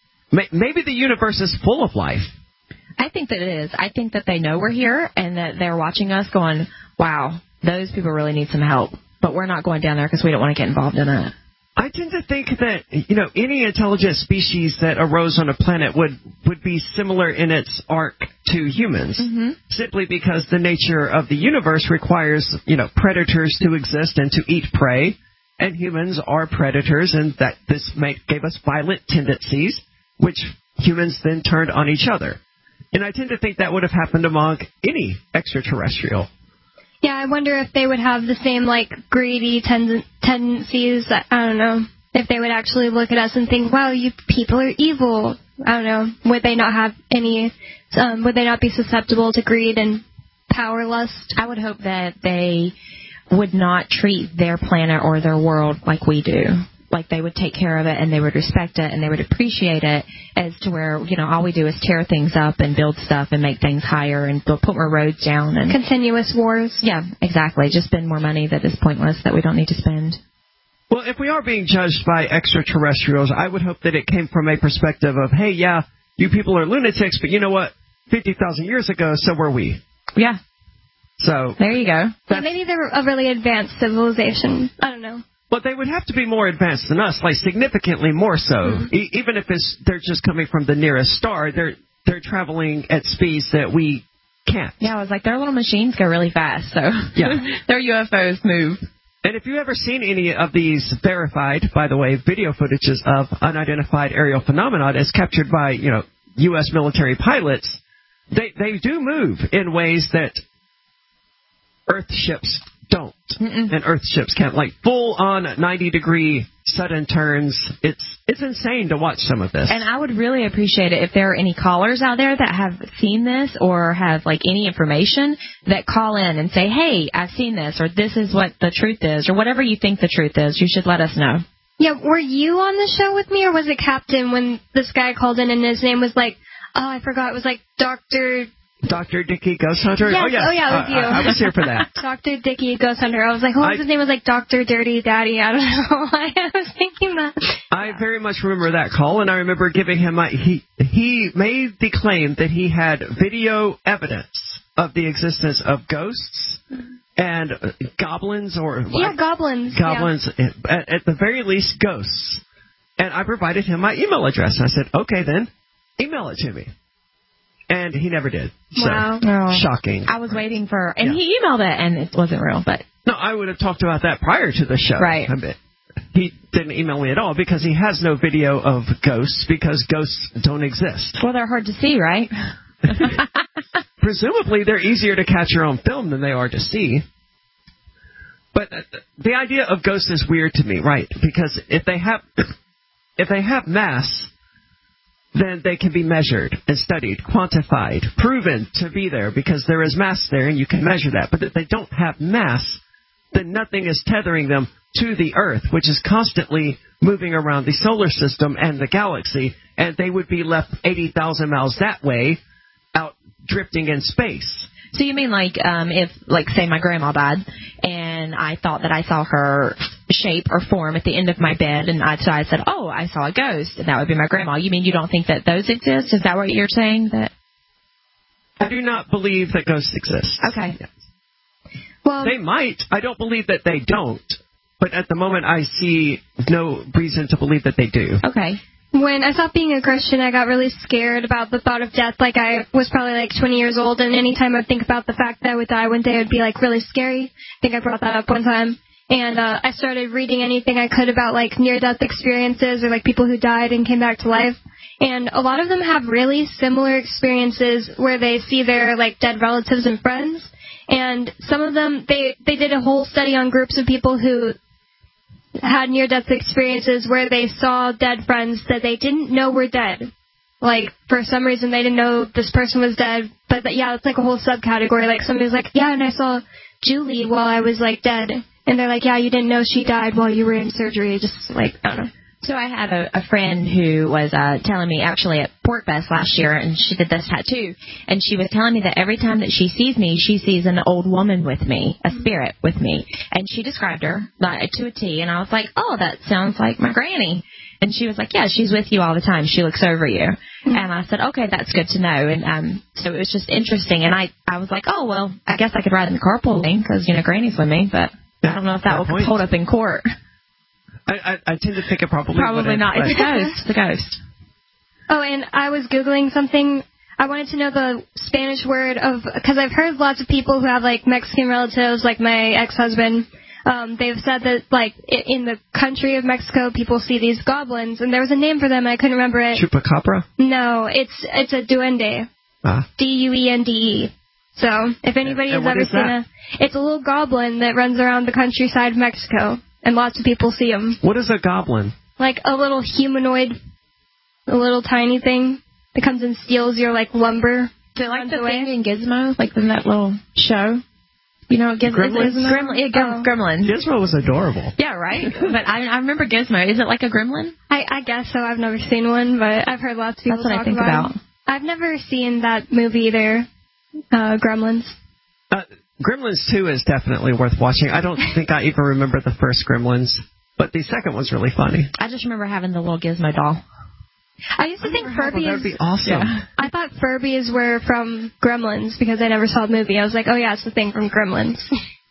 Maybe the universe is full of life. I think that it is. I think that they know we're here and that they're watching us going, wow, those people really need some help. But we're not going down there because we don't want to get involved in it. I tend to think that, you know, any intelligent species that arose on a planet would be similar in its arc to humans, simply because the nature of the universe requires, you know, predators to exist and to eat prey, and humans are predators, and that this gave us violent tendencies, which humans then turned on each other. And I tend to think that would have happened among any extraterrestrial. Yeah, I wonder if they would have the same, like, greedy tendencies. I don't know. If they would actually look at us and think, wow, you people are evil. I don't know. Would they not have any, would they not be susceptible to greed and power lust? I would hope that they would not treat their planet or their world like we do. Like they would take care of it and they would respect it and they would appreciate it, as to where, you know, all we do is tear things up and build stuff and make things higher and put more roads down. And continuous wars. Yeah, exactly. Just spend more money that is pointless, that we don't need to spend. Well, if we are being judged by extraterrestrials, I would hope that it came from a perspective of, hey, yeah, you people are lunatics, but you know what? 50,000 years ago, so were we. Yeah. So there you go. Yeah, maybe they're a really advanced civilization. I don't know. Well, they would have to be more advanced than us, like significantly more so. Mm-hmm. Even if they're just coming from the nearest star, they're traveling at speeds that we can't. Yeah, I was like, their little machines go really fast, so their UFOs move. And if you've ever seen any of these verified, by the way, video footages of unidentified aerial phenomena as captured by, U.S. military pilots, they do move in ways that Earth ships don't. And Earth ships can't. Like full-on 90-degree sudden turns. It's insane to watch some of this. And I would really appreciate it if there are any callers out there that have seen this or have, like, any information that call in and say, hey, I've seen this, or this is what the truth is, or whatever you think the truth is. You should let us know. Yeah, were you on the show with me, or was it Captain when this guy called in and his name was like, I forgot, it was like Dr. Dickie Ghost Hunter? Yes. Oh, yes. Oh, yeah, it was you. I was here for that. Dr. Dickie Ghost Hunter. I was like, his name was like Dr. Dirty Daddy. I don't know why I was thinking that. I very much remember that call, and I remember giving him he made the claim that he had video evidence of the existence of ghosts and goblins goblins. Goblins, at the very least, ghosts. And I provided him my email address. And I said, okay, then, email it to me. And he never did. So, shocking. I was waiting for... And he emailed it, and it wasn't real, but... No, I would have talked about that prior to the show. Right. He didn't email me at all because he has no video of ghosts because ghosts don't exist. Well, they're hard to see, right? Presumably, they're easier to capture on film than they are to see. But the idea of ghosts is weird to me, right? Because if they have mass... then they can be measured and studied, quantified, proven to be there because there is mass there and you can measure that. But if they don't have mass, then nothing is tethering them to the Earth, which is constantly moving around the solar system and the galaxy, and they would be left 80,000 miles that way out drifting in space. So you mean like if, like, say my grandma died and I thought that I saw her shape or form at the end of my bed and so I said, I saw a ghost, and that would be my grandma. You mean you don't think that those exist? Is that what you're saying? That I do not believe that ghosts exist. Okay. Yes. Well, they might. I don't believe that they don't. But at the moment, I see no reason to believe that they do. Okay. When I stopped being a Christian, I got really scared about the thought of death. Like, I was probably like 20 years old, and anytime I'd think about the fact that I would die one day, it would be like really scary. I think I brought that up one time. And I started reading anything I could about like near-death experiences or like people who died and came back to life. And a lot of them have really similar experiences where they see their like dead relatives and friends. And some of them, they did a whole study on groups of people who had near-death experiences where they saw dead friends that they didn't know were dead. Like, for some reason, they didn't know this person was dead. But, it's like a whole subcategory. Like, somebody's like, yeah, and I saw Julie while I was, like, dead. And they're like, yeah, you didn't know she died while you were in surgery. Just, like, I don't know. So I had a friend who was telling me, actually at Pork Fest last year, and she did this tattoo, and she was telling me that every time that she sees me, she sees an old woman with me, a spirit with me. And she described her to a T, and I was like, that sounds like my granny. And she was like, yeah, she's with you all the time. She looks over you. And I said, okay, that's good to know. And so it was just interesting. And I was like, I guess I could ride in the carpool lane because, Granny's with me, but I don't know if that will hold up in court. I tend to think it probably not. It's a ghost. It's a ghost. Oh, and I was Googling something. I wanted to know the Spanish word because I've heard lots of people who have, like, Mexican relatives, like my ex-husband. They've said that, like, in the country of Mexico, people see these goblins, and there was a name for them, and I couldn't remember it. Chupacabra? No, it's a duende. Duende. So, if anybody has ever seen it's a little goblin that runs around the countryside of Mexico. And lots of people see them. What is a goblin? Like a little humanoid, a little tiny thing that comes and steals your, like, lumber. Is it like the thing in Gizmo? Like in that little show? Gremlins? Gremlins. Gizmo was adorable. Yeah, right? But I remember Gizmo. Is it like a gremlin? I guess so. I've never seen one, but I've heard lots of people talk about it. That's what I think about. I've never seen that movie either, Gremlins. Gremlins 2 is definitely worth watching. I don't think I even remember the first Gremlins, but the second one's really funny. I just remember having the little Gizmo doll. I used to think Furbies... That would be awesome. Yeah. I thought Furbies were from Gremlins because I never saw the movie. I was like, oh yeah, it's the thing from Gremlins.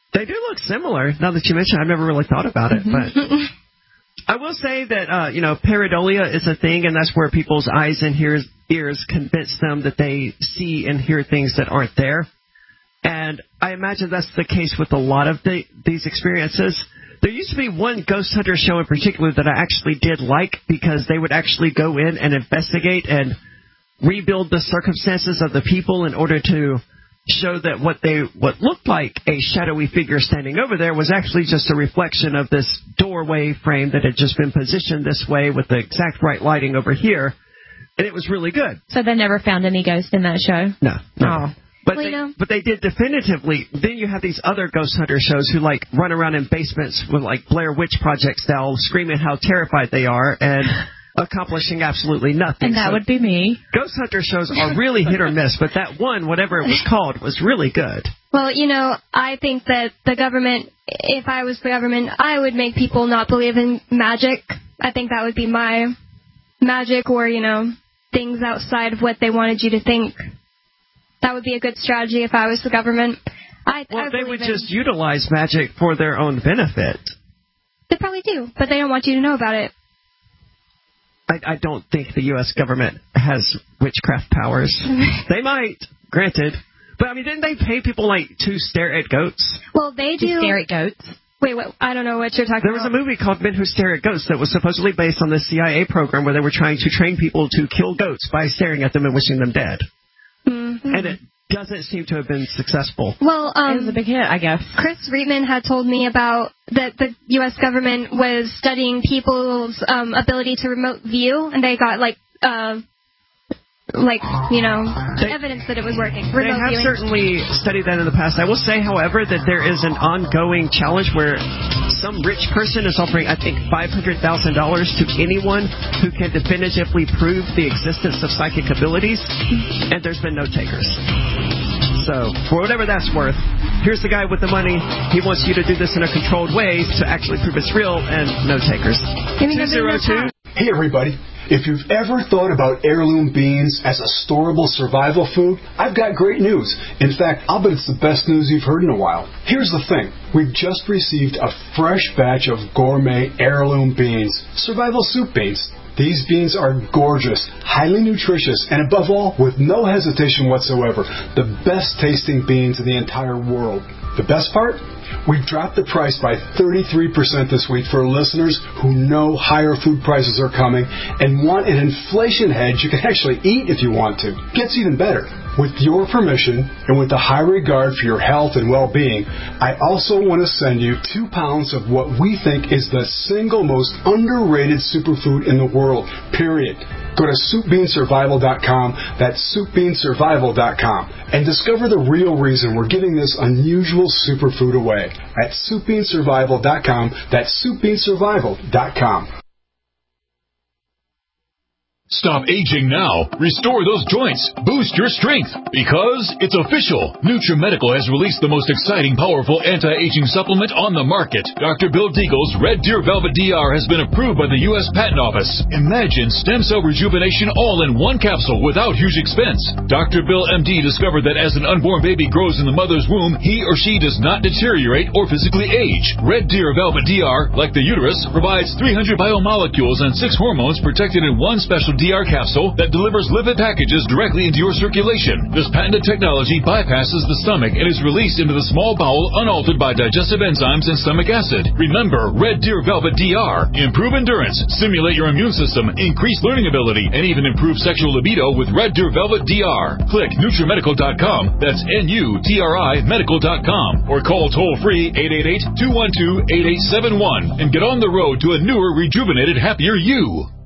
They do look similar. Now that you mention it, I've never really thought about it. But I will say that, pareidolia is a thing, and that's where people's eyes and ears convince them that they see and hear things that aren't there. And I imagine that's the case with a lot of these experiences. There used to be one ghost hunter show in particular that I actually did like, because they would actually go in and investigate and rebuild the circumstances of the people in order to show that what looked like a shadowy figure standing over there was actually just a reflection of this doorway frame that had just been positioned this way with the exact right lighting over here. And it was really good. So they never found any ghosts in that show? No. Oh. But they did definitively. Then you have these other ghost hunter shows who like run around in basements with like Blair Witch Project style, screaming how terrified they are and accomplishing absolutely nothing. And that would be me. Ghost hunter shows are really hit or miss, but that one, whatever it was called, was really good. Well, I think that the government, if I was the government, I would make people not believe in magic. I think that would be my magic, or, things outside of what they wanted you to think. That would be a good strategy if I was the government. They would just utilize magic for their own benefit. They probably do, but they don't want you to know about it. I don't think the U.S. government has witchcraft powers. They might, granted. But, didn't they pay people, to stare at goats? Well, they do. To stare at goats? Wait, I don't know what you're talking about. There was a movie called Men Who Stare at Goats that was supposedly based on the CIA program where they were trying to train people to kill goats by staring at them and wishing them dead. Mm-hmm. And it doesn't seem to have been successful. Well, it was a big hit, I guess. Chris Reitman had told me about that the U.S. government was studying people's ability to remote view, and they got evidence that it was working. They have certainly studied that in the past. I will say, however, that there is an ongoing challenge where some rich person is offering, I think, $500,000 to anyone who can definitively prove the existence of psychic abilities, and there's been no takers. So, for whatever that's worth, here's the guy with the money. He wants you to do this in a controlled way to actually prove it's real, and no takers. 202. Hey, everybody. If you've ever thought about heirloom beans as a storable survival food, I've got great news. In fact, I'll bet it's the best news you've heard in a while. Here's the thing. We've just received a fresh batch of gourmet heirloom beans, survival soup beans. These beans are gorgeous, highly nutritious, and above all, with no hesitation whatsoever, the best tasting beans in the entire world. The best part? We've dropped the price by 33% this week for listeners who know higher food prices are coming and want an inflation hedge you can actually eat if you want to. Gets even better. With your permission and with a high regard for your health and well-being, I also want to send you 2 pounds of what we think is the single most underrated superfood in the world, period. Go to SoupBeanSurvival.com, that's SoupBeanSurvival.com, and discover the real reason we're giving this unusual superfood away at SoupBeanSurvival.com, that's SoupBeanSurvival.com. Stop aging now. Restore those joints. Boost your strength. Because it's official. NutriMedical has released the most exciting, powerful anti-aging supplement on the market. Dr. Bill Deagle's Red Deer Velvet DR has been approved by the U.S. Patent Office. Imagine stem cell rejuvenation all in one capsule without huge expense. Dr. Bill MD discovered that as an unborn baby grows in the mother's womb, he or she does not deteriorate or physically age. Red Deer Velvet DR, like the uterus, provides 300 biomolecules and 6 hormones protected in one special DR capsule that delivers lipid packages directly into your circulation. This patented technology bypasses the stomach and is released into the small bowel unaltered by digestive enzymes and stomach acid. Remember, Red Deer Velvet DR. Improve endurance, stimulate your immune system, increase learning ability, and even improve sexual libido with Red Deer Velvet DR. Click NutriMedical.com, that's NUTRI Medical.com, or call toll-free 888-212-8871 and get on the road to a newer, rejuvenated, happier you.